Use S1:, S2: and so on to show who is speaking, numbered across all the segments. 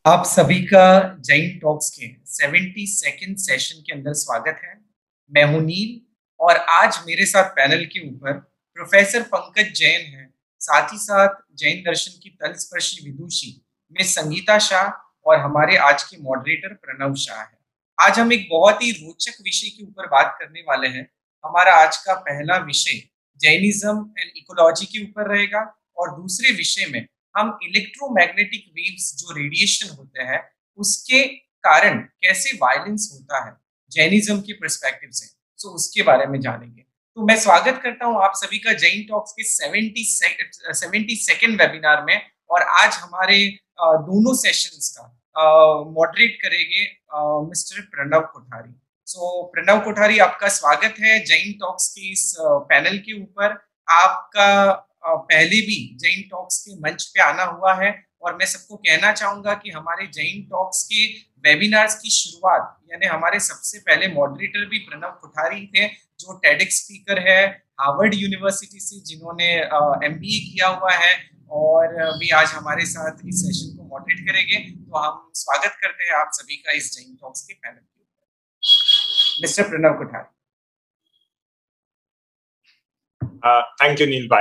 S1: आप सभी का जैन टॉक्स के 72nd सेशन के अंदर स्वागत है। मैं हूं नील और आज मेरे साथ पैनल के ऊपर प्रोफेसर पंकज जैन हैं, साथ ही साथ जैन दर्शन की तलस्पर्शी विदुषी मिस संगीता शाह और हमारे आज के मॉडरेटर प्रणव शाह है। आज हम एक बहुत ही रोचक विषय के ऊपर बात करने वाले हैं। हमारा आज का पहला विषय जैनिज्म एंड इकोलॉजी के ऊपर रहेगा और दूसरे विषय में हम इलेक्ट्रोमैग्नेटिक वेव्स जो रेडिएशन होते हैं उसके कारण कैसे वायलेंस होता है जैनिज्म के पर्सपेक्टिव से, सो उसके बारे में जानेंगे। तो मैं स्वागत करता हूं आप सभी का जैन टॉक्स के 72nd वेबिनार में। और आज हमारे दोनों सेशंस का मॉडरेट करेंगे मिस्टर प्रणव कोठारी। सो प्रणव कोठारी, आपका स्वागत है जैन टॉक्स के इस पैनल के ऊपर। आपका पहले भी जैन टॉक्स के मंच पे आना हुआ है और मैं सबको कहना चाहूंगा कि हमारे जैन टॉक्स के वेबिनार्स की शुरुआत यानी हमारे सबसे पहले मॉडरेटर भी प्रणव कोठारी थे, जो टेडेक्स स्पीकर है हार्वर्ड यूनिवर्सिटी से, जिन्होंने एमबीए किया हुआ है और भी आज हमारे साथ इस सेशन को मॉडरेट करेंगे। तो हम स्वागत करते हैं आप सभी का इस जैन टॉक्स के पैनल के ऊपर। Mister Pranav Kothari.
S2: Thank you, Neil Bhai.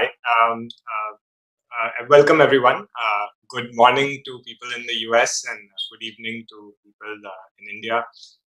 S2: Welcome everyone. Good morning to people in the US and good evening to people in India.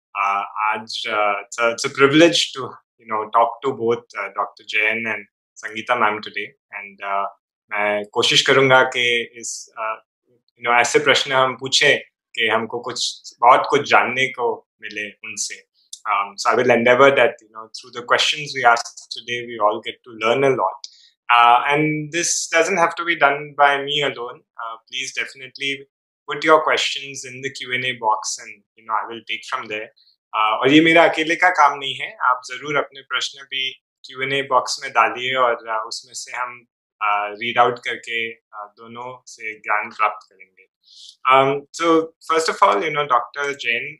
S2: It's a privilege to talk to both Dr. Jain and Sangeeta ma'am today. And मैं कोशिश करूँगा कि इस ऐसे प्रश्न हम पूछें कि हमको बहुत कुछ जानने को मिले उनसे. So I will endeavor that through the questions we ask today, we all get to learn a lot. And this doesn't have to be done by me alone. Please definitely put your questions in the Q&A box, and I will take from there. और ये मेरा अकेले का काम नहीं है, आप जरूर अपने प्रश्न भी Q&A बॉक्स में डालिए और उसमें से हम रीड आउट करके दोनों से ज्ञान प्राप्त करेंगे. So first of all, Dr. Jain,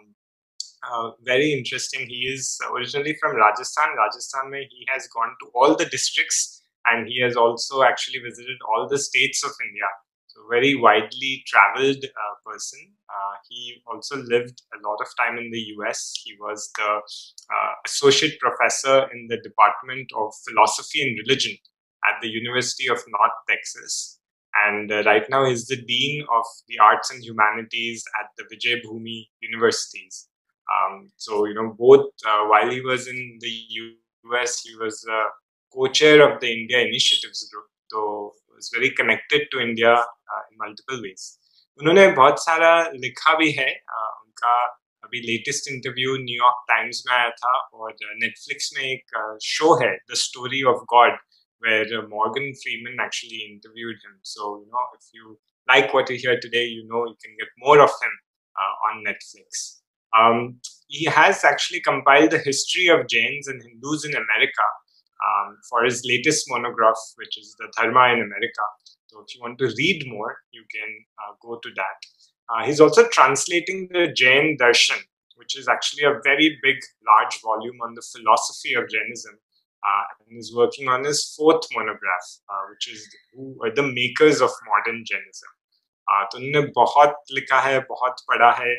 S2: very interesting. He is originally from Rajasthan. Rajasthan mein he has gone to all the districts and he has also actually visited all the states of India. So very widely traveled person. He also lived a lot of time in the US. He was the associate professor in the Department of Philosophy and Religion at the University of North Texas. And right now he is the Dean of the Arts and Humanities at the Vijay Bhumi Universities. So, both while he was in the US, he was co-chair of the India Initiatives Group. So, he was very connected to India in multiple ways. उन्होंने बहुत सारा लिखा भी है. उनका अभी latest interview New York times में आया था और नेटफ्लिक्स में एक शो है the story of God where Morgan Freeman actually interviewed him. So, if you like what you hear today, you can get more of him on Netflix. He has actually compiled the history of Jains and Hindus in America for his latest monograph, which is the Dharma in America. So if you want to read more, you can go to that. He's also translating the Jain Darshan, which is actually a very big, large volume on the philosophy of Jainism. And is working on his fourth monograph, which is who are the makers of modern Jainism. तो उन्होंने बहुत लिखा है, बहुत पढ़ा है,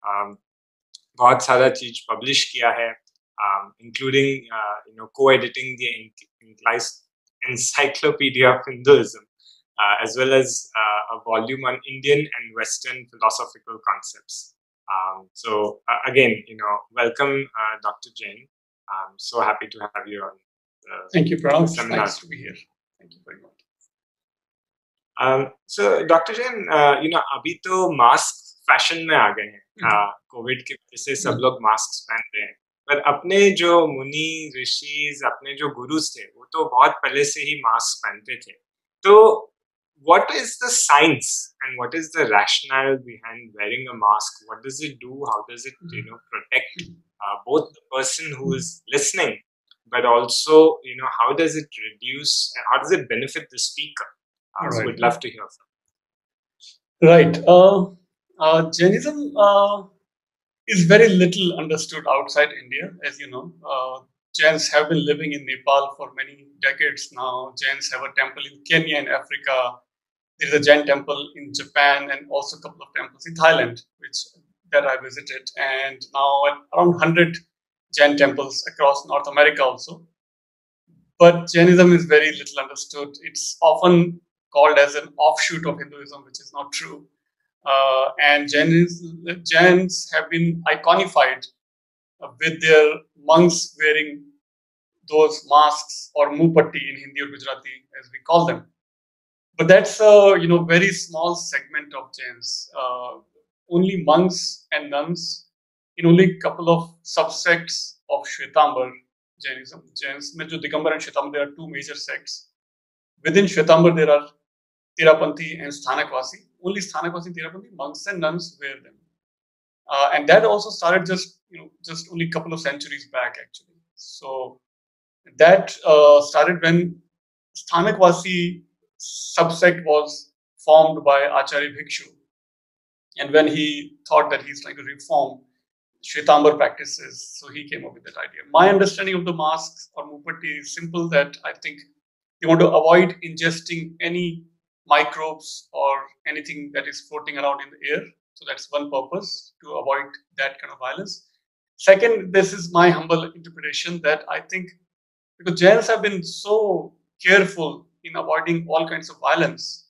S2: बहुत सारा चीज पब्लिश किया है, including co-editing the Encyclopedia of Hinduism, as well as a volume on Indian and Western philosophical concepts. So again, welcome, Dr. Jain. I'm so happy to have you on.
S3: Thank you, Pranav. Nice to be here. Thank you very much.
S2: So, Dr. Jain, अभी तो mask fashion में आ गए हैं. Covid की वजह से सब लोग मास्क पहन रहे हैं, पर अपने जो मुनि ऋषिज, अपने जो गुरुज थे, वो तो बहुत पहले से ही मास्क पहनते थे. तो what is the science and what is the rationale behind wearing a mask? What does it do? How does it protect both the person who is listening, but also how does it reduce and how does it benefit the speaker?
S3: Right.
S2: So we'd love to hear from
S3: you. Right. Jainism is very little understood outside India, as you know. Jains have been living in Nepal for many decades now. Jains have a temple in Kenya and Africa. There is a Jain temple in Japan and also a couple of temples in Thailand, that I visited, and now around 100 Jain temples across North America also. But Jainism is very little understood. It's often called as an offshoot of Hinduism, which is not true. And Jains have been iconified with their monks wearing those masks or mupatti in Hindi or Gujarati, as we call them. But that's a very small segment of Jains. Only monks and nuns in only a couple of subsects of Shwetambar Jainism. Jains, Digambar and Shwetambar, there are two major sects. Within Shwetambar, there are Tirapanthi and Sthanakvasi. Only Sthanakvasi and Tirapanthi, monks and nuns wear them. And that also started just only a couple of centuries back, actually. So that started when Sthanakvasi subsect was formed by Acharya Bhikshu. And when he thought that he's trying to reform Shwetambar practices, so he came up with that idea. My understanding of the masks or mupatti is simple, that I think they want to avoid ingesting any microbes or anything that is floating around in the air. So that's one purpose, to avoid that kind of violence. Second, this is my humble interpretation, that I think because Jains have been so careful in avoiding all kinds of violence,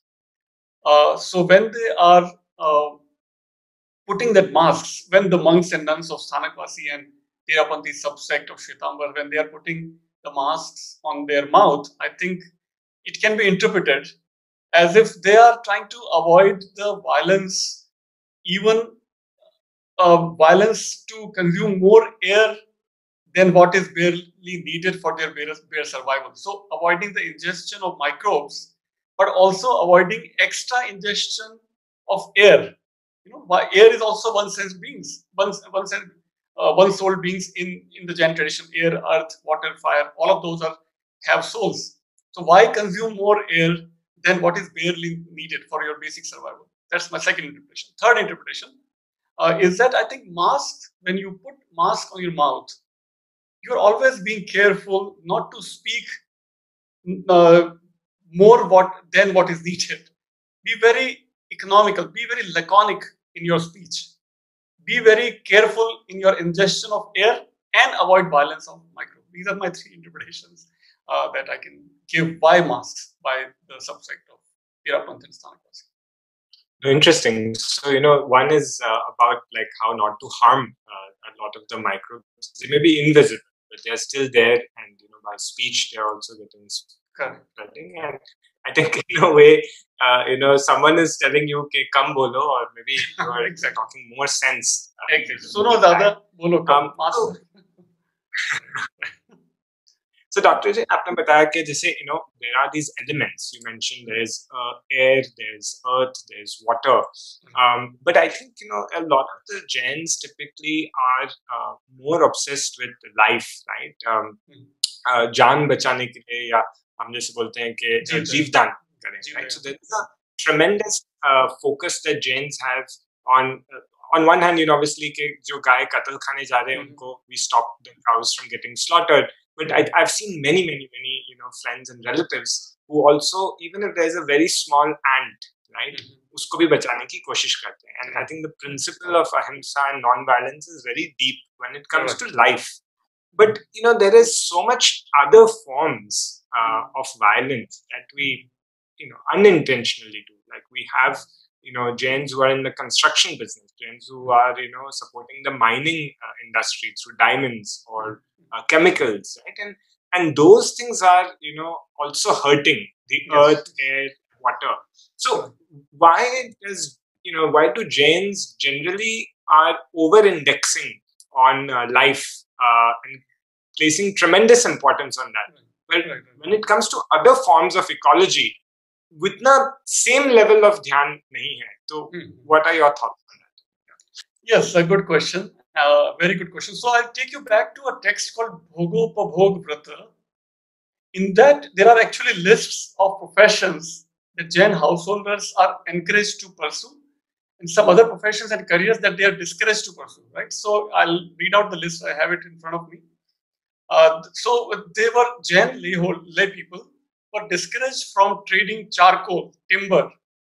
S3: so when they are putting that masks, when the monks and nuns of Sthanakvasi and Tirapanthi subsect of Shwetambar, when they are putting the masks on their mouth, I think it can be interpreted as if they are trying to avoid the violence, even violence to consume more air than what is barely needed for their bare survival. So avoiding the ingestion of microbes, but also avoiding extra ingestion of air. Air is also one sense beings, one soul beings in the Jain tradition. Air, earth, water, fire, all of those have souls. So why consume more air than what is barely needed for your basic survival? That's my second interpretation. Third interpretation is that I think masks, when you put mask on your mouth, you're always being careful not to speak more than what is needed. Be very economical, be very laconic in your speech. Be very careful in your ingestion of air and avoid violence of microbes. These are my three interpretations that I can give by masks, by the subsect of Tirapanthi and Sthanakvasi.
S2: Interesting. So, one is about like how not to harm a lot of the microbes. They may be invisible, but they are still there, and by speech they are also getting spreading. And I think in a way, someone is telling you "Ke kam bolo," or maybe you are
S3: exactly.
S2: talking more sense.
S3: Exactly. Suno zyada, bolo kam.
S2: So, Dr. J, आपने बताया कि जैसे there are these elements you mentioned. There's air, there's earth, there's water. But I think a lot of the Jains typically are more obsessed with life, right? जान बचाने के लिए, या हम जैसे बोलते हैं कि जीवदान करें, right? So there is a tremendous focus that Jains have on one hand, obviously कि जो गाय कत्ल खाने जा रहे हैं उनको we stop the cows from getting slaughtered. But I've seen many friends and relatives who also, even if there's a very small ant, right, उसको भी बचाने की कोशिश करते हैं. And I think the principle of ahimsa and non-violence is very deep when it comes to life. But there is so much other forms of violence that we unintentionally do. Like we have Jains who are in the construction business, Jains who are supporting the mining industry through diamonds or chemicals, right? And those things are also hurting the earth, air, water. So why do Jains generally are over-indexing on life and placing tremendous importance on that? Well, when it comes to other forms of ecology, with same level of dhyan nahi hai. So what are your thoughts on that?
S3: Yes, a good question. Very good question. So I'll take you back to a text called Bhogopabhog Vrata. In that, there are actually lists of professions that Jain householders are encouraged to pursue, and some other professions and careers that they are discouraged to pursue, right? So I'll read out the list. I have it in front of me. So they were Jain lay people were discouraged from trading charcoal, timber,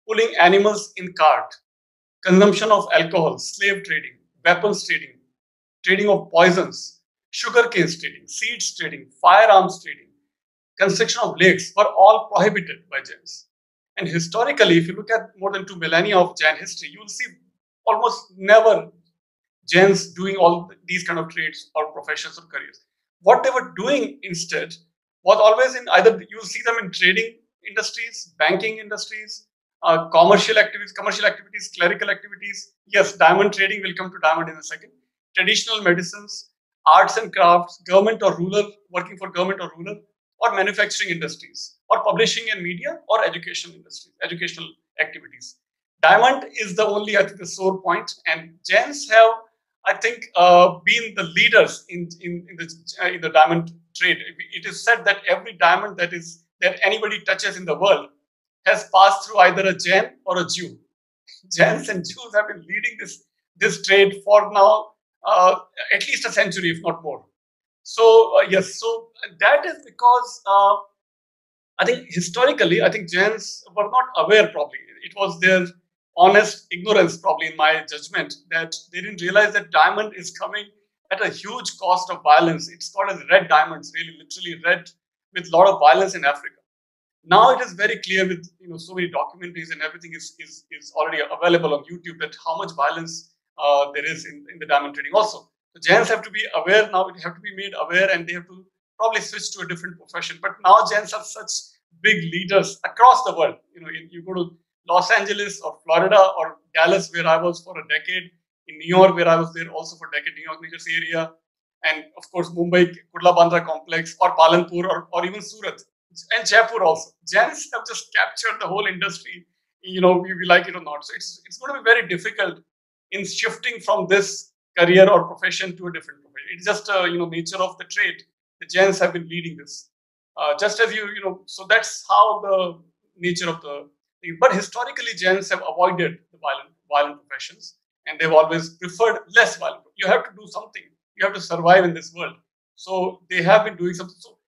S3: pulling animals in cart, consumption of alcohol, slave trading, weapons trading, trading of poisons, sugarcane trading, seeds trading, firearms trading, construction of lakes were all prohibited by Jains. And historically, if you look at more than 2 millennia of Jain history, you will see almost never Jains doing all these kind of trades or professions or careers. What they were doing instead was always in either you see them in trading industries, banking industries, commercial activities, clerical activities. Yes, diamond trading will come to diamond in a second. Traditional medicines, arts and crafts, government or rural, working for government or rural, or manufacturing industries, or publishing and media, or education industries, educational activities. Diamond is the only, I think, the sore point, and Jains have, I think, been the leaders in the diamond trade. It is said that every diamond that anybody touches in the world has passed through either a Jain or a Jew. Jains and Jews have been leading this trade for now at least a century, if not more. So yes, so that is because I think historically, I think Jains were not aware. Probably it was their honest ignorance, probably in my judgment, that they didn't realize that diamond is coming at a huge cost of violence. It's called as red diamonds, really, literally red, with a lot of violence in Africa. Now it is very clear with so many documentaries and everything is already available on YouTube that how much violence there is in the diamond trading also. The Jains have to be aware now. They have to be made aware, and they have to probably switch to a different profession. But now Jains are such big leaders across the world. You go to Los Angeles or Florida or Dallas, where I was for a decade, in New York, where I was there also for a decade, New York, New Jersey area, and of course Mumbai, Kurla Bandra complex, or Palanpur, or even Surat and Jaipur also. Jains have just captured the whole industry. We like it or not. So it's going to be very difficult in shifting from this career or profession to a different profession. It's just nature of the trade. The Jains have been leading this. Just as so that's how the nature of the thing. But historically, Jains have avoided the violent professions, and they've always preferred less violent. You have to do something. You have to survive in this world. So they have been doing something. So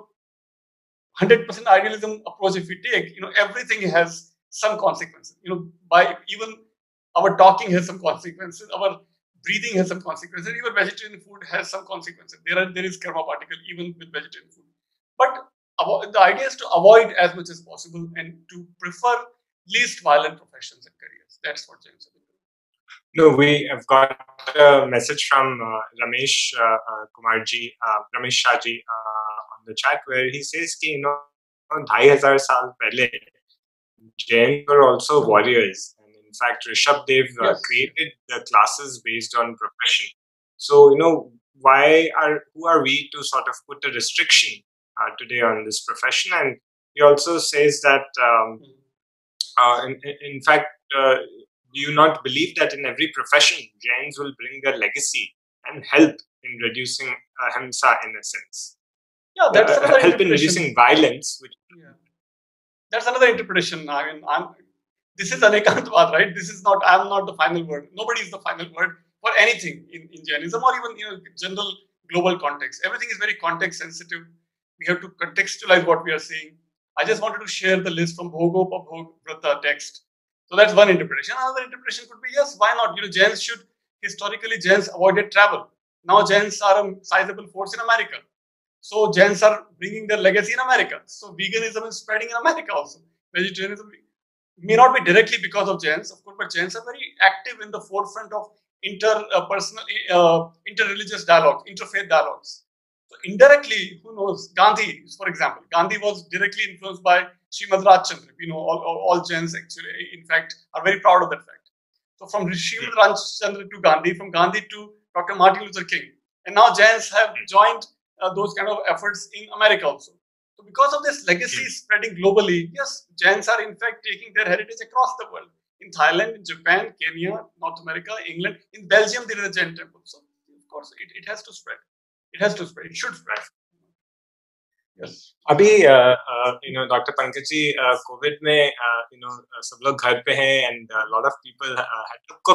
S3: 100% idealism approach, if we take, everything has some consequences. By even our talking has some consequences. Our breathing has some consequences. Even vegetarian food has some consequences. There is karma particle even with vegetarian food. But the idea is to avoid as much as possible and to prefer least violent professions and careers. That's what James said.
S2: No, we have got a message from Ramesh Kumarji, Ramesh Shahji on the chat, where he says कि 2,500 साल पहले Jain were also warriors, and in fact Rishabh Dev created the classes based on profession. So who are we to sort of put a restriction today on this profession? And he also says that in fact do you not believe that in every profession Jains will bring their legacy and help in reducing ahimsa in a sense?
S3: Yeah, that's another
S2: help in reducing violence.
S3: That's another interpretation. I mean, this is Anekantvad, right? I'm not the final word. Nobody is the final word for anything in Jainism or even general global context. Everything is very context sensitive. We have to contextualize what we are saying. I just wanted to share the list from Bhogopabhog Vrata text. So that's one interpretation. Another interpretation could be, yes, why not? Historically, Jains avoided travel. Now Jains are a sizable force in America. So Jains are bringing their legacy in America. So veganism is spreading in America also. Vegetarianism may not be directly because of Jains, of course, but Jains are very active in the forefront of interreligious dialogue, interfaith dialogues. So indirectly, who knows? Gandhi, for example. Gandhi was directly influenced by Srimad Rajchandra. All Jains actually, in fact, are very proud of that fact. So from Srimad Rajchandra to Gandhi, from Gandhi to Dr. Martin Luther King. And now Jains have joined those kind of efforts in America also. So because of this legacy spreading globally, yes, Jains are in fact taking their heritage across the world. In Thailand, in Japan, Kenya, North America, England, in Belgium, there is a Jain temple. So of course, it has to spread. It has to spread. It should spread. Yes.
S2: अभी doctor Pankaj ji Covid में सब लोग घर पे हैं and a lot of people had to cook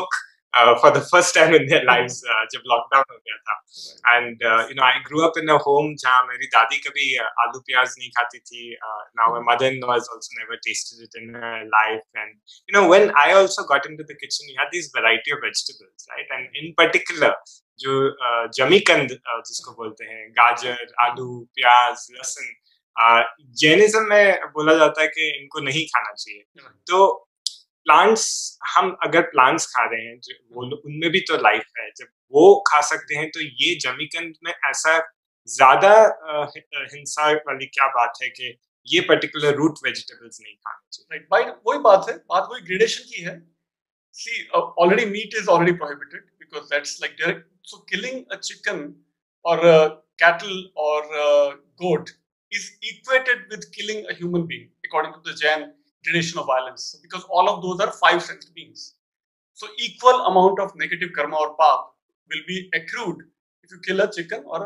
S2: for the first time in their lives जब lockdown हो गया था. And I grew up in a home जहाँ मेरी दादी कभी आलू प्याज नहीं खाती थी. Now my mother-in-law has also never tasted it in her life. And when I also got into the kitchen, you had this variety of vegetables, right? And in particular जो जमीकंद जिसको बोलते हैं, गाजर, आलू, प्याज, लहसुन, जैनिज्म में बोला जाता है कि इनको नहीं खाना चाहिए. तो प्लांट्स, हम अगर प्लांट्स खा रहे हैं वो उनमें भी तो लाइफ है, जब वो खा सकते हैं तो ये जमीकंद में ऐसा ज्यादा हिंसा वाली क्या बात है कि ये पर्टिकुलर रूट वेजिटेबल्स नहीं खाने चाहिए?
S3: राइट, वही बात वही ग्रेडेशन की है. See, already meat is already prohibited because that's like direct. So killing a chicken or a cattle or a goat is equated with killing a human being according to the Jain gradation of violence. So because all of those are 5 sensed beings. So equal amount of negative karma or paap will be accrued if you kill a chicken or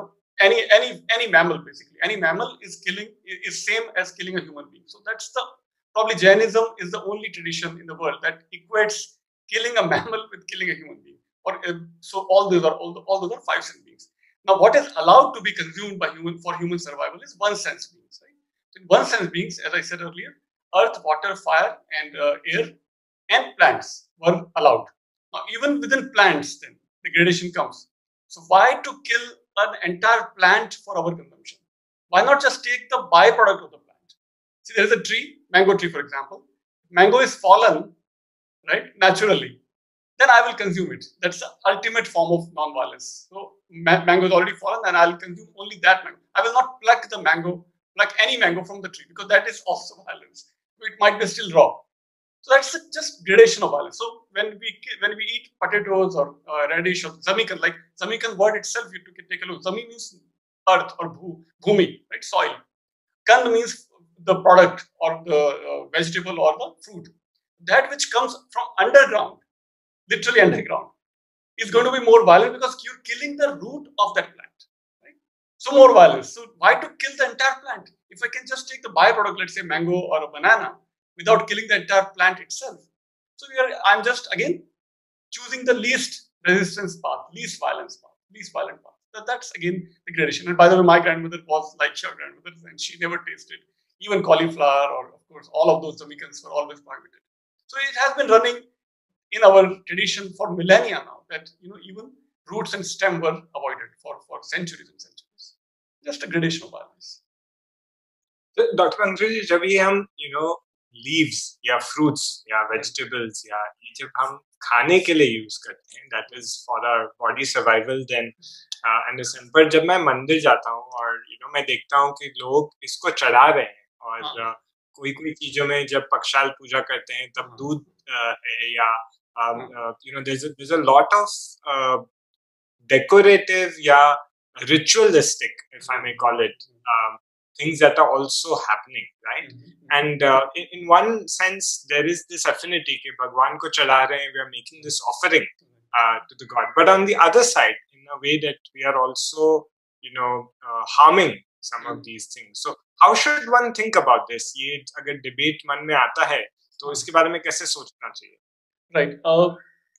S3: any mammal. Basically, any mammal is same as killing a human being. So that's probably Jainism is the only tradition in the world that equates killing a mammal with killing a human being. Or so all those are 5 sensed beings. Now, what is allowed to be consumed by human survival is 1 sense beings. Right? So in 1 sense beings, as I said earlier, earth, water, fire, and air, and plants were allowed. Now, even within plants, then the gradation comes. So why to kill an entire plant for our consumption? Why not just take the byproduct of the plant? See, there is a tree, mango tree, for example. Mango is fallen, right, naturally, then I will consume it. That's the ultimate form of non-violence. So mango is already fallen, and I'll consume only that mango. I will not pluck any mango from the tree, because that is also violence. It might be still raw. So that's just gradation of violence. So when we eat potatoes or radish or zamikan, like zamikan word itself, you take a look. Zami means earth or bhumi, right, soil. Kand means the product or the vegetable or the fruit. That which comes from underground, literally underground, is going to be more violent because you're killing the root of that plant. Right? So more violence. So why to kill the entire plant? If I can just take the byproduct, let's say mango or a banana, without killing the entire plant itself. So I'm just again choosing the least resistance path, least violent path. That's again the gradation. And by the way, my grandmother was like your grandmother, and she never tasted even cauliflower, or of course all of those zamikans were always prohibited. So it has been running in our tradition for millennia now, that even roots and stem were avoided for centuries and centuries. Just a gradation of violence.
S2: So, Dr. Pankaj, जब ये हम leaves या fruits या vegetables या ये जब हम खाने के लिए यूज करते हैं, that is for our body survival, then understand. पर जब मैं मंदिर जाता हूँ और मैं देखता हूँ कि लोग इसको चढ़ा रहे हैं, और कोई चीजों में जब पक्षाल पूजा करते हैं तब दूध है, या there's a lot of decorative या ritualistic, if I may call it, things that are also happening, right? And in one sense, there is this affinity कि भगवान को चढ़ा रहे हैं, we are making this offering to the God. But on the other side, in a way that we are also, harming some of these things. So how should one think about this? ये अगर debate मन में आता है, तो इसके बारे में कैसे सोचना चाहिए?
S3: Right.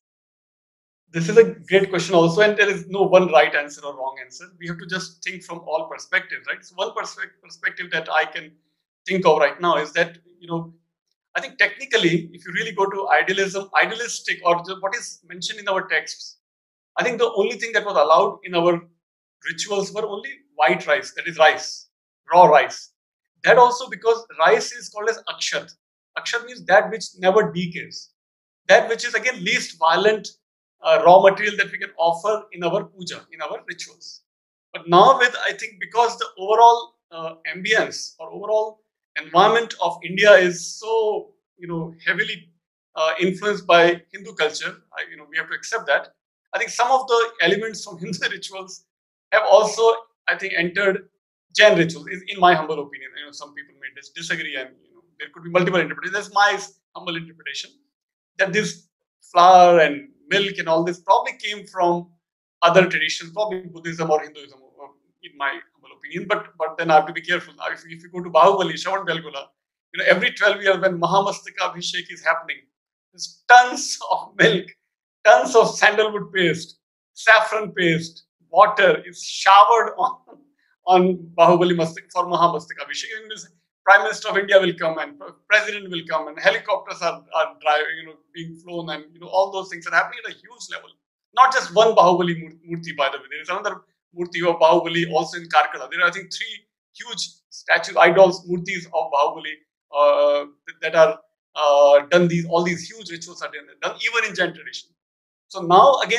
S3: This is a great question also, and there is no one right answer or wrong answer. We have to just think from all perspectives, right? So one perspective that I can think of right now is that, I think technically, if you really go to idealistic, or what is mentioned in our texts, I think the only thing that was allowed in our rituals were only white rice, that is rice, raw rice. That also because rice is called as akshat. Akshat means that which never decays. That which is again least violent raw material that we can offer in our puja, in our rituals. But now I think because the overall ambience or overall environment of India is so, heavily influenced by Hindu culture, we have to accept that. I think some of the elements from Hindu rituals have also, I think, entered Jain rituals, in my humble opinion. Some people may disagree, and there could be multiple interpretations. That's my humble interpretation, that this flour and milk and all this probably came from other traditions, probably Buddhism or Hinduism, in my humble opinion. But then I have to be careful. If you go to Bahubali, Shravan Belgola, every 12 years when Mahamastaka Abhishek is happening, there's tons of milk, tons of sandalwood paste, saffron paste, water is showered on Bahubali Mastak for Mahamastak Abhishek. Prime Minister of India will come and President will come and helicopters are driving, being flown, and all those things are happening at a huge level. Not just one Bahubali Murti, by the way. There is another Murti of Bahubali also in Karkala. There are, I think, 3 huge statues, idols, Murtis of Bahubali that are done. All these huge rituals are done even in Jain tradition. So now again,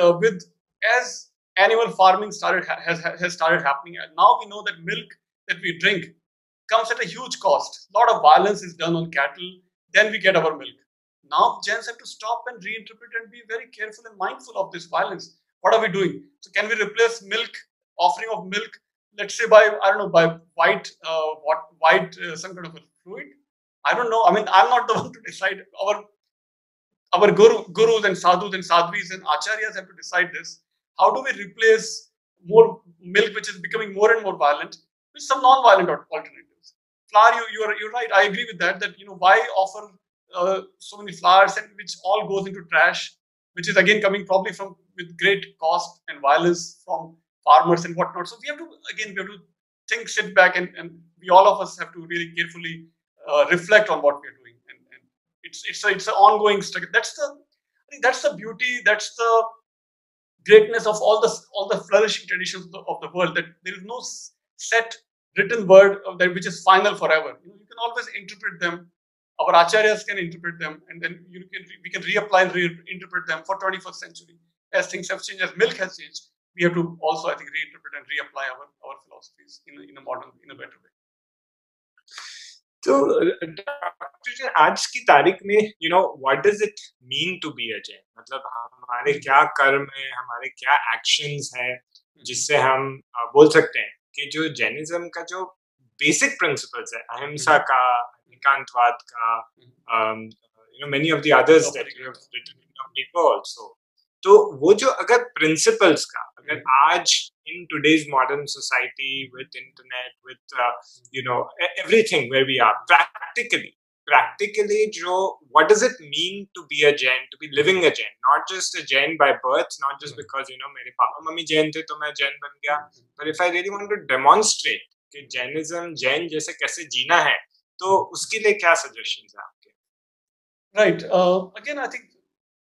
S3: as animal farming has started happening, and now we know that milk that we drink comes at a huge cost. A lot of violence is done on cattle, then we get our milk. Now Jains have to stop and reinterpret and be very careful and mindful of this violence. What are we doing? So can we replace milk, offering of milk, let's say by white some kind of a fluid? I don't know. I mean, I'm not the one to decide. Our gurus and sadhus and sadhvis and acharyas have to decide this. How do we replace more milk, which is becoming more and more violent, with some non-violent alternatives? Flour, you're right. I agree with that. That why offer so many flowers, and which all goes into trash, which is again coming probably with great cost and violence from farmers and whatnot. So we have to sit back, and we all of us have to really carefully reflect on what we are doing, and it's an ongoing struggle. I think that's the beauty, that's the greatness of all the flourishing traditions of the world, that there is no set written word which is final forever. You can always interpret them. Our acharyas can interpret them, and then we can reapply and reinterpret them for 21st century. As things have changed, as milk has changed, we have to also, I think, reinterpret and reapply our philosophies in a better way.
S2: So, Dr. आज की तारीख में, what does it mean to be a Jain? मतलब हमारे क्या कर्म है, हमारे क्या actions हैं, जिससे हम बोल सकते हैं कि जो जैनिज्म का जो basic principles है, अहिंसा का, एकांतवाद का, many of the others that you have written in your paper also. तो वो जो अगर principles का, अगर आज in today's modern society with internet, with everything where we are, practically what does it mean to be a Jain, to be living a Jain, not just a Jain by birth, not just because मेरे papa mummy Jain थे तो मैं Jain बन गया, but if I really want to demonstrate कि Jainism, Jain जैसे कैसे जीना है, तो उसके लिए क्या suggestions हैं आपके?
S3: Right. Again, I think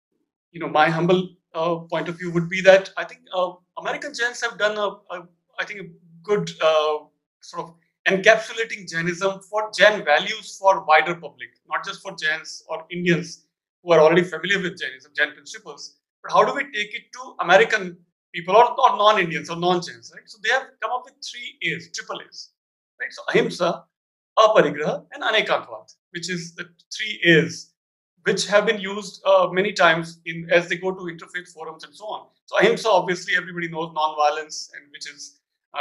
S3: my humble point of view would be that I think American Jains have done a good sort of encapsulating Jainism for Jain values for wider public, not just for Jains or Indians who are already familiar with Jainism, Jain principles, but how do we take it to American people or non-Indians or non-Jains, right? So they have come up with 3 A's, triple A's, right? So Ahimsa, Aparigraha, and Anekantvad, which is the 3 A's, which have been used many times as they go to interfaith forums and so on. So Ahimsa, obviously, everybody knows non-violence, and which is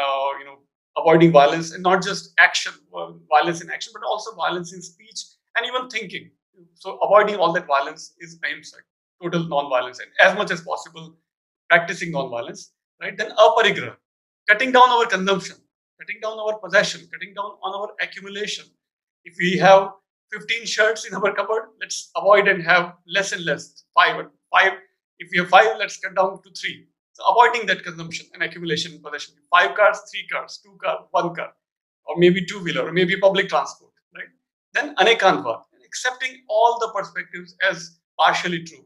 S3: avoiding violence, and not just violence in action, but also violence in speech and even thinking. So avoiding all that violence is Ahimsa, total non-violence, and as much as possible practicing non-violence. Right? Then Aparigraha, cutting down our consumption, cutting down our possession, cutting down on our accumulation. If we have 15 shirts in our cupboard, let's avoid and have less and less. 5. If we have 5, let's cut down to 3. So avoiding that consumption and accumulation and possession. 5 cars, 3 cars, 2 cars, 1 car, or maybe 2-wheeler, or maybe public transport. Right? Then Anekantvad, accepting all the perspectives as partially true.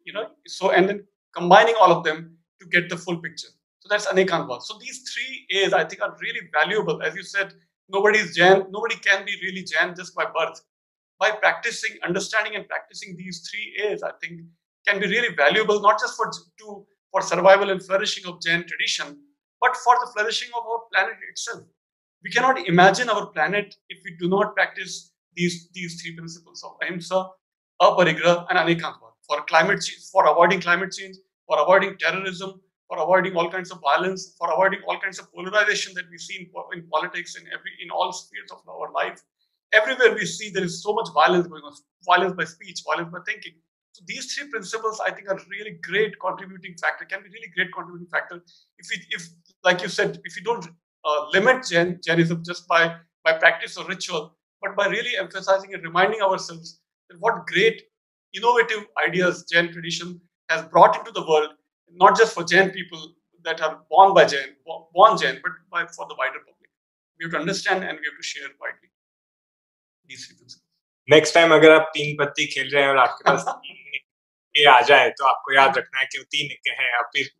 S3: So and then combining all of them to get the full picture. So that's Anekantvad. So these 3 A's, I think, are really valuable. As you said, nobody is Jain. Nobody can be really Jain just by birth. By understanding and practicing these 3 A's, I think, can be really valuable, not just for survival and flourishing of Jain tradition, but for the flourishing of our planet itself. We cannot imagine our planet if we do not practice these 3 principles of Ahimsa, Aparigraha, and Anekantvad. For climate change, for avoiding climate change, for avoiding terrorism, for avoiding all kinds of violence, for avoiding all kinds of polarization that we see in politics and in all spheres of our life. Everywhere we see there is so much violence going on, violence by speech, violence by thinking. So these 3 principles, I think, are really great contributing factor, can be really great contributing factor. If like you said, if you don't limit Jainism just by practice or ritual, but by really emphasizing and reminding ourselves that what great innovative ideas Jain tradition has brought into the world, not just for Jain people that are born Jain, but for the wider public. We have to understand and we have to share widely these three principles.
S2: Next time अगर आप 3 पत्ती खेल रहे हैं और आपके पास 3 निक्के आ जाए तो आपको याद रखना है कि वो 3 निक्के हैं आप फिर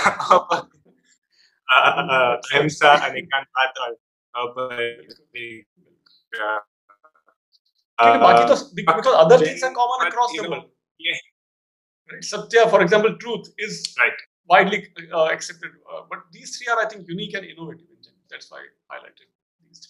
S2: अहिंसा अनेकांतवाद और
S3: because other things are common across the world.
S2: Yeah.
S3: Right? Satya, for example, truth is
S2: Right.
S3: widely accepted, but these three are, I think, unique and innovative in general. That's why I highlighted these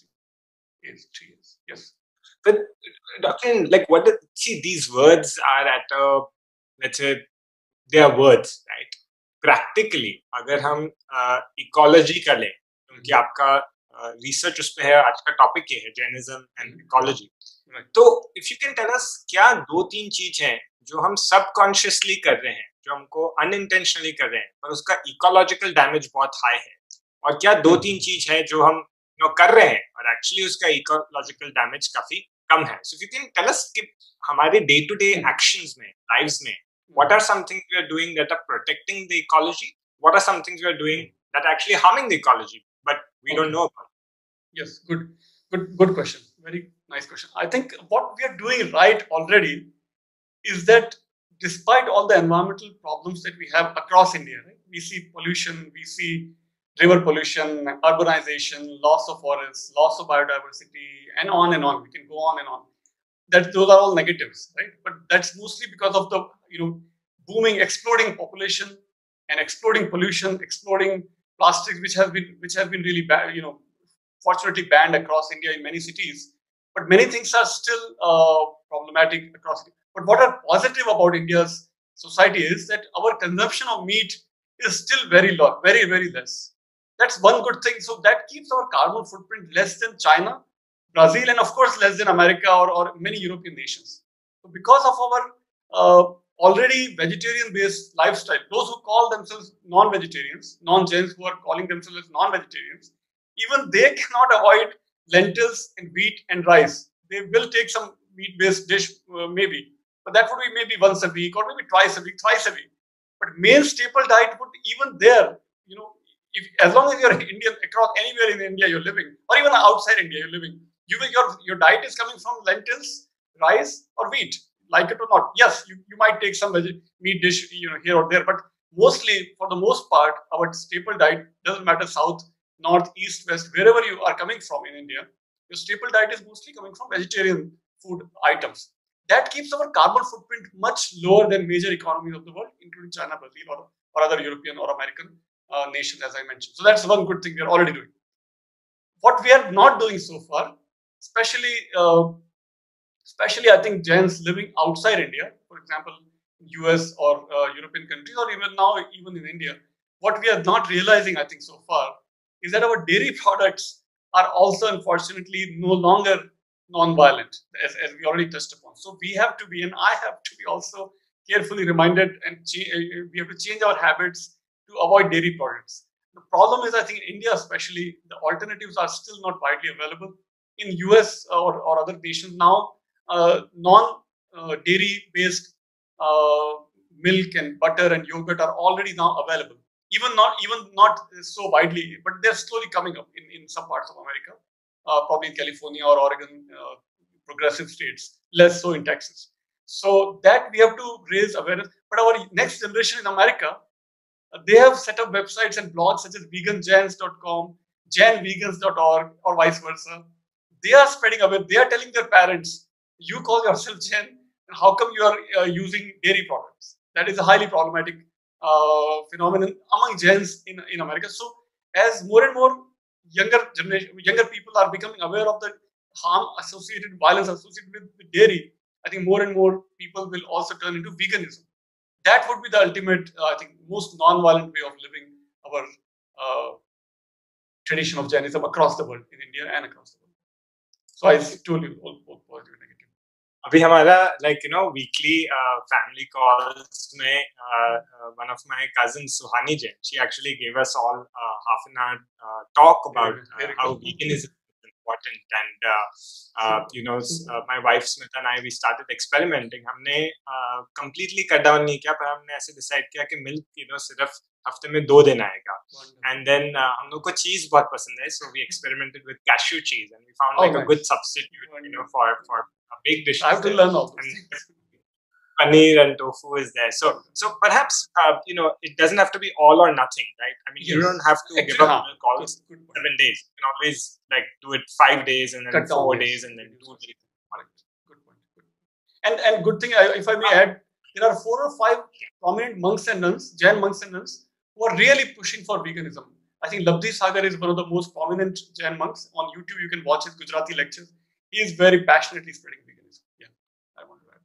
S3: three. Yes.
S2: But Dr. like see, these words are at a, let's say, they are words, right? Practically, अगर हम ecology का लें, क्योंकि आपका research उस पे है, आज का topic ये है Jainism and ecology. तो if you can tell us क्या 2-3 चीज हैं जो हम subconsciously कर रहे हैं, जो हमको unintentionally कर रहे हैं, पर उसका ecological damage बहुत high है, और क्या 2-3 चीज है जो हम कर रहे हैं और actually उसका ecological damage काफी कम है. So if you can tell us कि हमारे day-to-day actions में, lives में, what are some things we are doing that are protecting the ecology? What are some things we are doing that are actually harming the ecology, but we don't know about?
S3: Yes, good question. Very nice question. I think what we are doing right already is that despite all the environmental problems that we have across India, right? We see pollution, we see river pollution, urbanization, loss of forests, loss of biodiversity, and on and on. We can go on and on. Those are all negatives, right? But that's mostly because of the booming, exploding population and exploding pollution, exploding plastics, which has been really bad, fortunately banned across India in many cities. But many things are still problematic across India. But what are positive about India's society is that our consumption of meat is still very low, very, very less. That's one good thing. So that keeps our carbon footprint less than China, Brazil, and of course less than America or many European nations. So because of our already vegetarian-based lifestyle, those who call themselves non-vegetarians, non-Jains who are calling themselves non-vegetarians, even they cannot avoid lentils and wheat and rice. They will take some meat-based dish maybe, but that would be maybe once a week or maybe twice a week, thrice a week. But main staple diet would even there, as long as you're Indian across anywhere in India you're living, or even outside India you're living, your diet is coming from lentils, rice, or wheat. Like it or not, yes, you might take some meat dish here or there, but mostly, for the most part, our staple diet doesn't matter south, north, east, west, wherever you are coming from in India. Your staple diet is mostly coming from vegetarian food items. That keeps our carbon footprint much lower than major economies of the world, including China, Brazil, or other European or American nations, as I mentioned. So that's one good thing we are already doing. What we are not doing so far, especially I think Jains living outside India, for example, US or European countries, or even in India, what we are not realizing, I think, so far, is that our dairy products are also, unfortunately, no longer non-violent, as we already touched upon. So we have to be, and I have to be also carefully reminded, and we have to change our habits to avoid dairy products. The problem is, I think in India especially, the alternatives are still not widely available. In US or other nations now, non-dairy based milk and butter and yogurt are already now available. Even not so widely, but they're slowly coming up in some parts of America, probably in California or Oregon, progressive states, less so in Texas. So that we have to raise awareness. But our next generation in America, they have set up websites and blogs such as veganjains.com, jainvegans.org, or vice versa. They are spreading awareness. They are telling their parents, you call yourself Jain, how come you are using dairy products? That is a highly problematic phenomenon among Jains in America. So as more and more younger people are becoming aware of the harm associated, violence associated with dairy, I think more and more people will also turn into veganism. That would be the ultimate, I think, most non-violent way of living our tradition of Jainism across the world, in India and across the world. So I told you both positive and negative.
S2: अभी हमारा weekly family calls में one of my cousins, Suhani Jain, she actually gave us all half an hour talk about how veganism important. And my wife Smita and I, we started experimenting. हमने completely cut down नहीं किया, पर हमने ऐसे decide किया कि milk सिर्फ हफ्ते में 2 दिन आएगा. And then हम लोग को cheese बहुत पसंद है, so we experimented with cashew cheese, and we found like a good substitute, for a big dish.
S3: I have to learn all those things.
S2: Paneer and tofu is there. So perhaps, it doesn't have to be all or nothing, right? I mean, you don't have to give up milk all 7 days. You can always do it 5 days and then 4 days and then 2 days.
S3: Good point. And good thing, if I may add, there are 4 or 5 prominent monks and nuns, Jain monks and nuns, who are really pushing for veganism. I think Labdhi Sagar is one of the most prominent Jain monks. On YouTube, you can watch his Gujarati lectures. He is very passionately spreading veganism. Yeah, I want to add.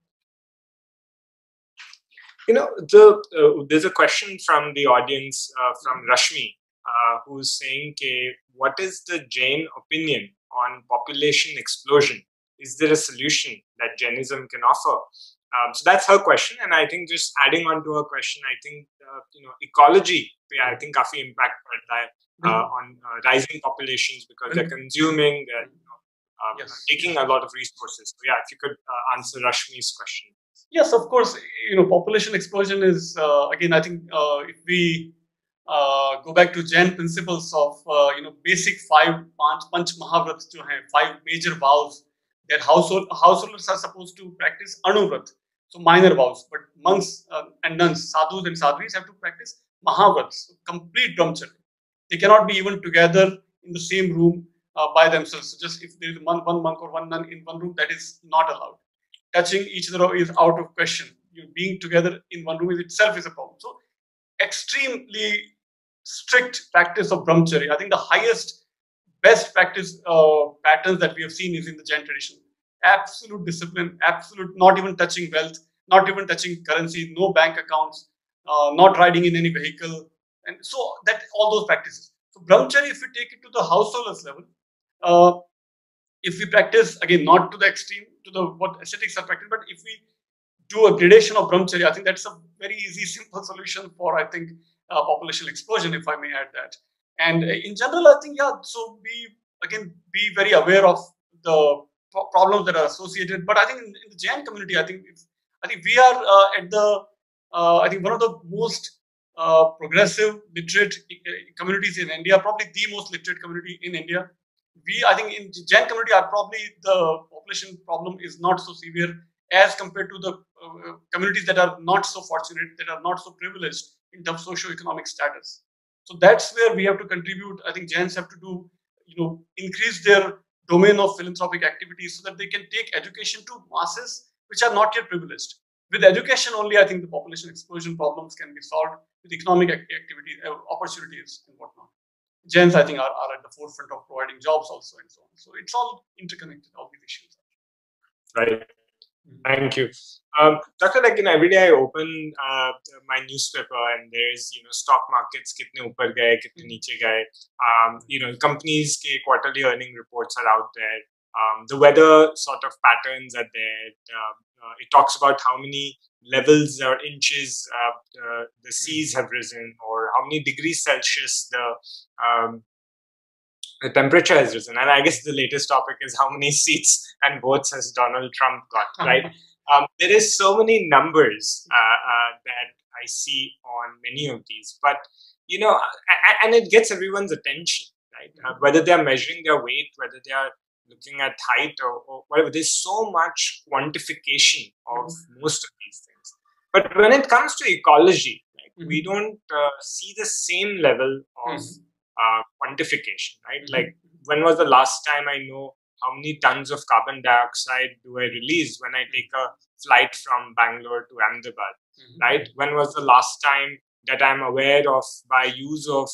S2: There's a question from the audience, from Rashmi, who's saying, what is the Jain opinion on population explosion? Is there a solution that Jainism can offer? So that's her question, and I think just adding on to her question, I think ecology, I think काफी impact पड़ता है on rising populations because they're consuming, they're taking a lot of resources. So yeah, if you could answer Rashmi's question.
S3: Yes, of course. Population explosion is again. I think if we go back to Jain principles of basic 5 Panch Mahavrats, 5 major vows that householders are supposed to practice Anuvrat, so minor vows, but monks and nuns, sadhus and sadhvis have to practice Mahavrats, so complete brahmacharya. They cannot be even together in the same room by themselves. So just if there is one monk or one nun in one room, that is not allowed. Touching each other is out of question. Being together in one room itself is a problem. So extremely strict practice of brahmacharya. I think the highest, best practice patterns that we have seen is in the Jain tradition. Absolute discipline, absolute, not even touching wealth, not even touching currency, no bank accounts, not riding in any vehicle. And so that all those practices. So brahmacharya, if we take it to the householders level, if we practice, again, not to the extreme, to what ascetics are practicing, but if we do a gradation of brahmacharya, I think that's a very easy, simple solution for, I think, population explosion, if I may add that. And in general, I think, so be very aware of the problems that are associated. But I think in the Jain community, I think we are at the, I think one of the most progressive, literate communities in India, probably the most literate community in India. I think in Jain community, probably the population problem is not so severe as compared to the communities that are not so fortunate, that are not so privileged in terms of socio-economic status. So that's where we have to contribute. I think Jains have to do, increase their domain of philanthropic activities so that they can take education to masses which are not yet privileged. With education only, I think the population explosion problems can be solved with economic activity, opportunities and whatnot. Jains, I think, are at the forefront of providing jobs also and so on. So it's all interconnected, all these issues.
S2: Right. Thank you. Doctor, every day I open my newspaper and there's, stock markets, kitne upar gaye, kitne niche gaye. Companies' quarterly earning reports are out there. The weather sort of patterns are there. It talks about how many levels or inches the seas have risen, or how many degrees Celsius the temperature has risen. And I guess the latest topic is how many seats and votes has Donald Trump got, right? There is so many numbers that I see on many of these, but, and it gets everyone's attention, right? Whether they are measuring their weight, whether they are looking at height or whatever, there's so much quantification of most of these things. But when it comes to ecology, we don't see the same level of quantification, right? Like, when was the last time I know how many tons of carbon dioxide do I release when I take a flight from Bangalore to Ahmedabad, right? When was the last time that I'm aware of, by use of,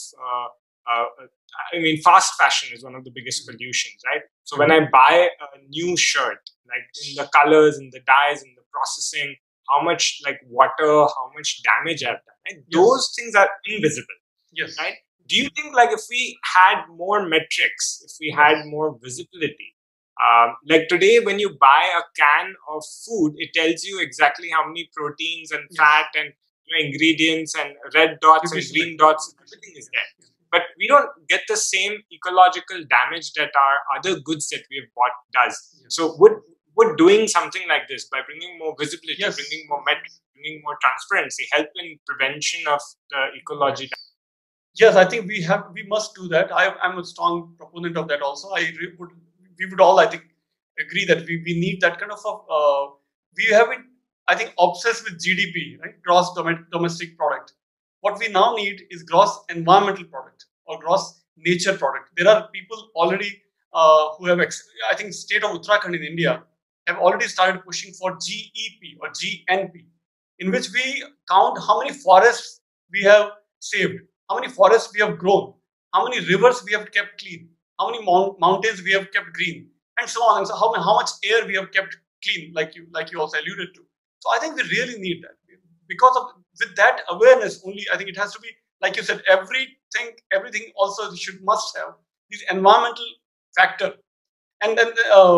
S2: fast fashion is one of the biggest pollutions, right? So when I buy a new shirt, like in the colors, in the dyes, in the processing, how much water, how much damage I've done, right? Those things are invisible, right? Do you think if we had more metrics, if we had more visibility, like today when you buy a can of food, it tells you exactly how many proteins and fat and ingredients and red dots and green dots, everything is there. but we don't get the same ecological damage that our other goods that we've bought does.
S3: Yes.
S2: So would doing something like this, by bringing more visibility,
S3: Yes.
S2: bringing more metrics, bringing more transparency, help in prevention of the ecology?
S3: Yes, I think we must do that. I'm a strong proponent of that also. We would all, I think, agree that we need that kind of we have been, I think, obsessed with GDP, right? Gross domestic product. What we now need is gross environmental product or gross nature product. There are people already who have, I think, state of Uttarakhand in India have already started pushing for GEP or GNP, in which we count how many forests we have saved, how many forests we have grown, how many rivers we have kept clean, how many mountains we have kept green, and so on. And so how much air we have kept clean, like you also alluded to. So I think we really need that, because with that awareness only, I think it has to be, like you said, everything also must have this environmental factor, and then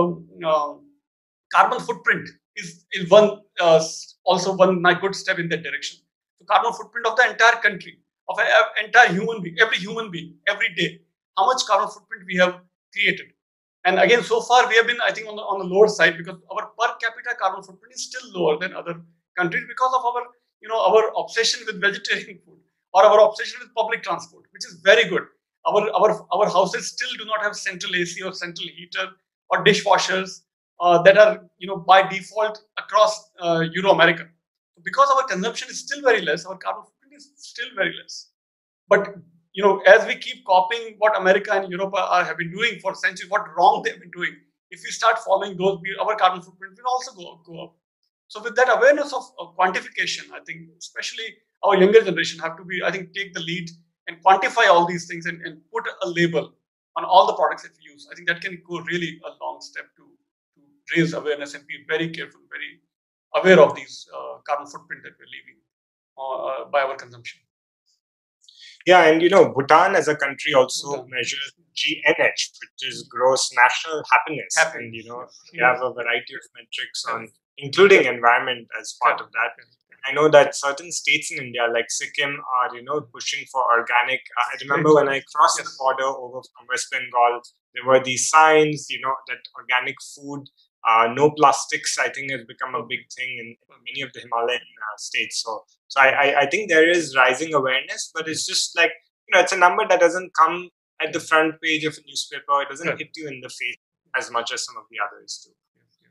S3: carbon footprint is one also one good step in that direction. So carbon footprint of the entire country, of an entire human being, every day, how much carbon footprint we have created. And again, so far we have been, I think, on the lower side, because our per capita carbon footprint is still lower than other countries because of our obsession with vegetarian food, or our obsession with public transport, which is very good. Our houses still do not have central AC or central heater or dishwashers that are by default across Euro-America. Because our consumption is still very less, our carbon footprint is still very less. But as we keep copying what America and Europe have been doing for centuries, what wrong they have been doing, if we start following those, our carbon footprint will also go up. So with that awareness of quantification, I think especially our younger generation have to be, I think, take the lead and quantify all these things and put a label on all the products that we use. I think that can go really a long step to raise awareness and be very careful, very aware of these carbon footprint that we're leaving by our consumption.
S2: Yeah, and Bhutan as a country also measures GNH, which is gross national happiness. And we have a variety of metrics on, including environment as part of that. I know that certain states in India, like Sikkim, are pushing for organic. I remember when I crossed the border over from West Bengal, there were these signs, that organic food, no plastics, I think, has become a big thing in many of the Himalayan states. So I think there is rising awareness, but it's just like, it's a number that doesn't come at the front page of a newspaper. It doesn't hit you in the face as much as some of the others do.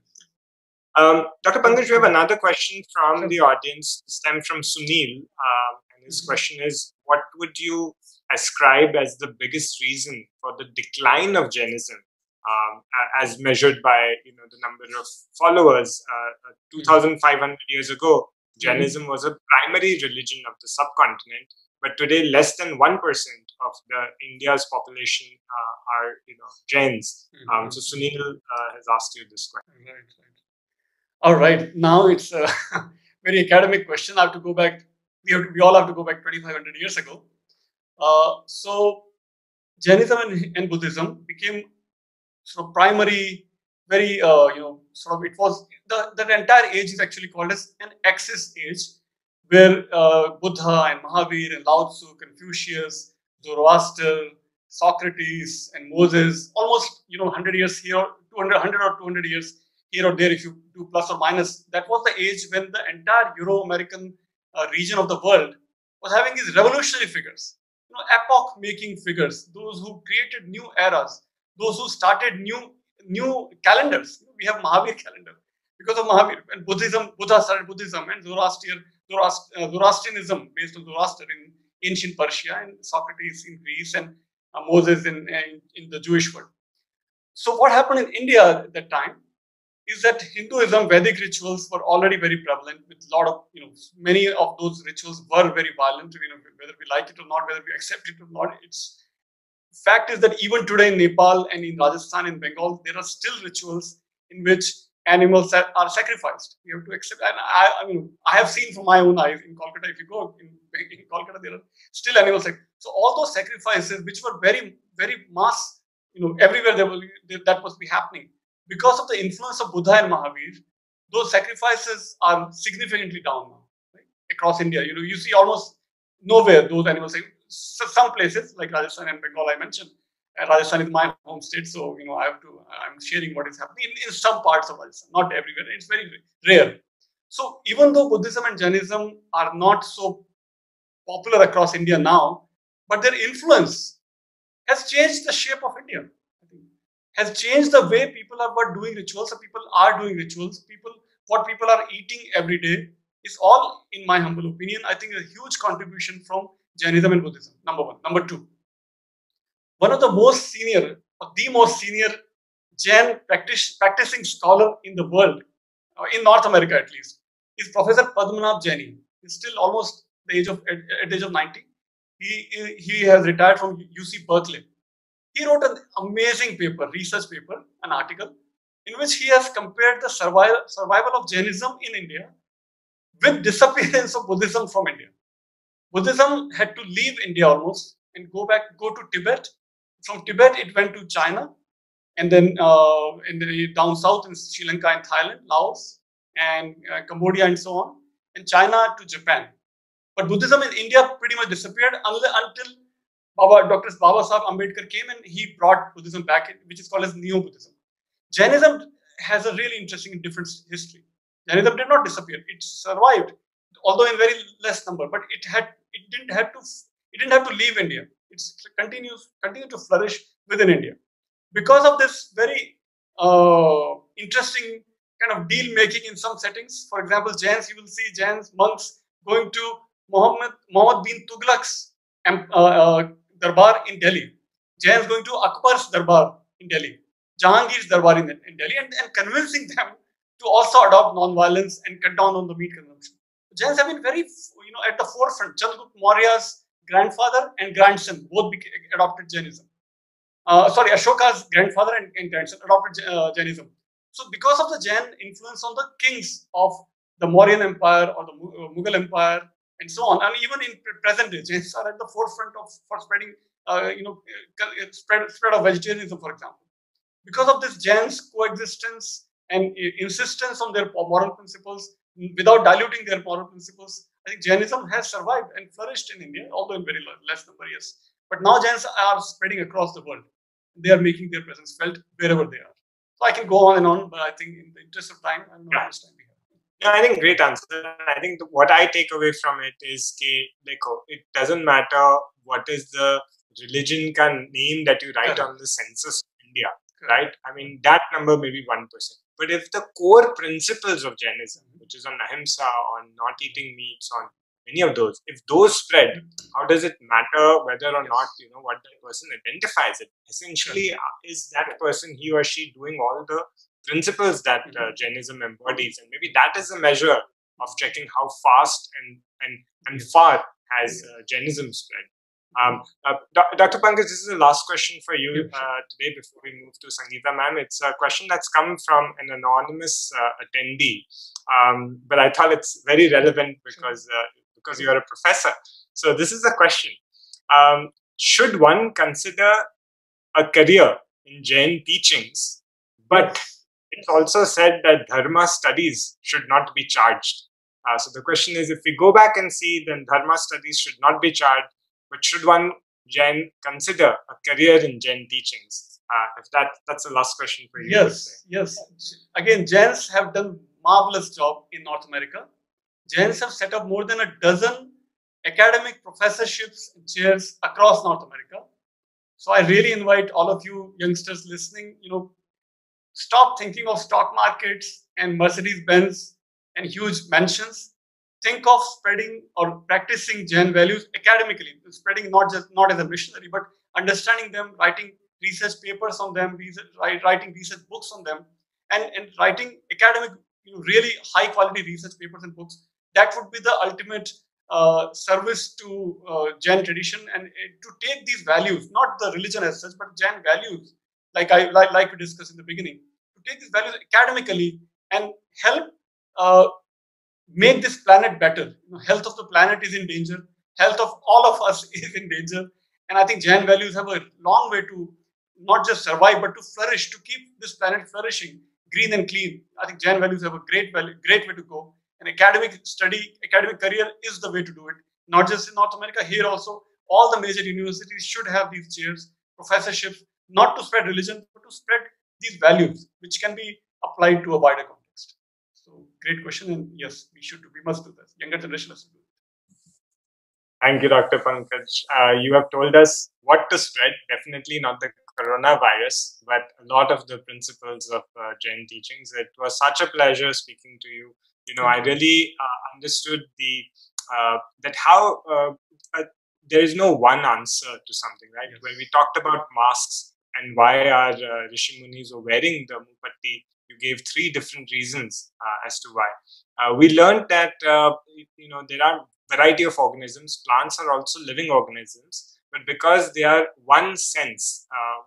S2: Dr. Pankaj, we have another question from the audience, this time from Sunil. And his question is, what would you ascribe as the biggest reason for the decline of Jainism, as measured by the number of followers? 2,500 years ago, Jainism was a primary religion of the subcontinent, but today less than 1% of India's population are Jains. So Sunil has asked you this question.
S3: Right. All right. Now it's a very academic question. I have to go back. We all have to go back 2,500 years ago. So Jainism and Buddhism became sort of primary, very it was the entire age is actually called as an Axis age, where Buddha and Mahavir and Lao Tzu, Confucius, Zoroaster, Socrates, and Moses, almost 100 years here, 200 years here or there, if you do plus or minus. That was the age when the entire Euro-American region of the world was having these revolutionary figures, epoch-making figures, those who created new eras, those who started new calendars. We have Mahavir calendar because of Mahavir, and Buddha started Buddhism, and Zoroastrianism based on Zoroaster in ancient Persia, and Socrates in Greece, and Moses in the Jewish world. So what happened in India at that time is that Hinduism, Vedic rituals were already very prevalent, with a lot of, many of those rituals were very violent, whether we like it or not, whether we accept it or not. It's fact is that even today in Nepal and in Rajasthan and Bengal, there are still rituals in which animals are sacrificed. We have to accept, and I have seen from my own eyes in Kolkata. If you go in Kolkata, there are still animals. So all those sacrifices, which were very, very mass, everywhere that must be happening. Because of the influence of Buddha and Mahavir, those sacrifices are significantly down now, right? Across India. You see almost nowhere those animals. some places like Rajasthan and Bengal I mentioned. Rajasthan is my home state, so I'm sharing what is happening in some parts of Rajasthan, not everywhere. It's very rare. So even though Buddhism and Jainism are not so popular across India now, but their influence has changed the shape of India. I think has changed the way people were doing rituals. So people are doing rituals. What people are eating every day is all, in my humble opinion, I think a huge contribution from Jainism and Buddhism. Number one. Number two, one of the most senior, or the most senior Jain practicing scholar in the world, in North America at least, is Professor Padmanabh Jaini. He's still almost at the age of 90. He has retired from UC Berkeley. He wrote an amazing paper, research paper, an article, in which he has compared the survival of Jainism in India with disappearance of Buddhism from India. Buddhism had to leave India almost and go to Tibet. From Tibet, it went to China, and then down south in Sri Lanka and Thailand, Laos, and Cambodia, and so on, and China to Japan. But Buddhism in India pretty much disappeared until Dr. Baba Sahib Ambedkar came and he brought Buddhism back, which is called as Neo-Buddhism. Jainism has a really interesting and different history. Jainism did not disappear; it survived, although in very less number. But it didn't have to leave India. It continued to flourish within India because of this very interesting kind of deal making in some settings. For example, Jains, you will see Jains monks going to Muhammad bin Tughlaq's darbar in Delhi. Jains going to Akbar's darbar in Delhi, Jahangir's darbar in Delhi, and convincing them to also adopt non-violence and cut down on the meat consumption. Jains have been very, at the forefront. Chandragupta Maurya's grandfather and grandson both adopted Jainism. Ashoka's grandfather and grandson adopted Jainism. So because of the Jain influence on the kings of the Mauryan Empire or the Mughal Empire and so on, and even in present day, Jains are at the forefront for spreading, spread of vegetarianism, for example. Because of this Jains coexistence and insistence on their moral principles without diluting their moral principles, I think Jainism has survived and flourished in India, although in very less number, yes. But now Jains are spreading across the world. They are making their presence felt wherever they are. So I can go on and on, but I think in the interest of time, I'm not how much time we have.
S2: Yeah, I think great answer. I think what I take away from it is it doesn't matter what is the religion name that you write on the census of India, right? I mean, that number may be 1%. But if the core principles of Jainism, which is on ahimsa, on not eating meats, on any of those, if those spread, how does it matter whether or not, what that person identifies it? Essentially, is that person, he or she, doing all the principles that Jainism embodies? And maybe that is a measure of checking how fast and far has Jainism spread. Dr. Pankaj, this is the last question for you today before we move to Sangeeta ma'am. It's a question that's come from an anonymous attendee, but I thought it's very relevant because you're a professor. So this is the question. Should one consider a career in Jain teachings, but it's also said that dharma studies should not be charged? So the question is, if we go back and see, then dharma studies should not be charged. But should one Jain consider a career in Jain teachings? If that's the last question for you.
S3: Yes. Again, Jains have done marvelous job in North America. Jains have set up more than a dozen academic professorships and chairs across North America. So I really invite all of you youngsters listening, stop thinking of stock markets and Mercedes-Benz and huge mansions. Think of spreading or practicing Jain values academically, spreading not as a missionary, but understanding them, writing research papers on them, writing research books on them, and writing academic, really high quality research papers and books. That would be the ultimate service to Jain tradition, and to take these values, not the religion as such, but Jain values, like we discussed in the beginning, to take these values academically and help make this planet better. Health of the planet is in danger. Health of all of us is in danger. And I think Jain values have a long way to not just survive, but to flourish, to keep this planet flourishing, green and clean. I think Jain values have a great way to go. And academic career is the way to do it. Not just in North America, here also, all the major universities should have these chairs, professorships, not to spread religion, but to spread these values, which can be applied to a wider context. So, great question, and yes, we must do this. Younger generation has to do it.
S2: Thank you, Dr. Pankaj. You have told us what to spread, definitely not the coronavirus, but a lot of the principles of Jain teachings. It was such a pleasure speaking to you. I really understood that how there is no one answer to something, right?
S3: Yes.
S2: When we talked about masks and why our Rishi Munis were wearing the mupatti, you gave 3 different reasons as to why. We learned that there are variety of organisms. Plants are also living organisms, but because they are one sense,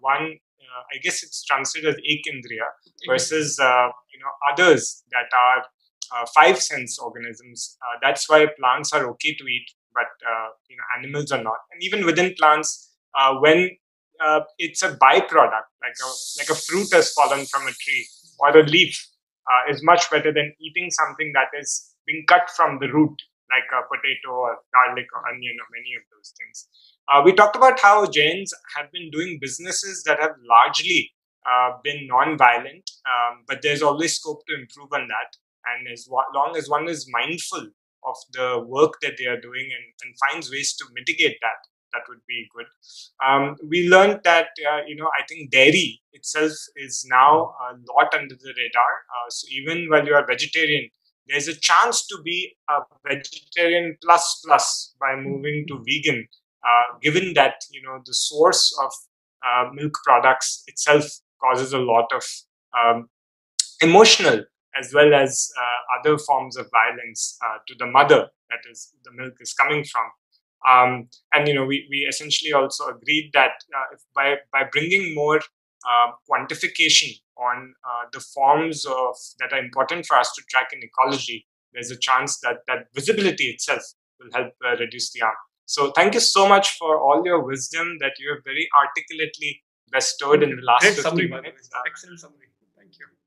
S2: I guess it's translated as ekindriya, versus others that are 5 sense organisms. That's why plants are okay to eat, but animals are not. And even within plants, when it's a byproduct, like a fruit has fallen from a tree or a leaf, is much better than eating something that is being cut from the root, like a potato or garlic or onion or many of those things. We talked about how Jains have been doing businesses that have largely been non-violent, but there's always scope to improve on that. And as long as one is mindful of the work that they are doing and finds ways to mitigate that would be good. We learned that, I think dairy itself is now a lot under the radar. So even while you are vegetarian, there's a chance to be a vegetarian plus by moving to vegan, given that, the source of milk products itself causes a lot of emotional as well as other forms of violence to the mother that is the milk is coming from. And we essentially also agreed that if by bringing more quantification on the forms of that are important for us to track in ecology, there's a chance that visibility itself will help reduce the harm. So thank you so much for all your wisdom that you have very articulately bestowed in the last
S3: Great
S2: 50
S3: summary,
S2: minutes.
S3: Excellent summary. Thank you.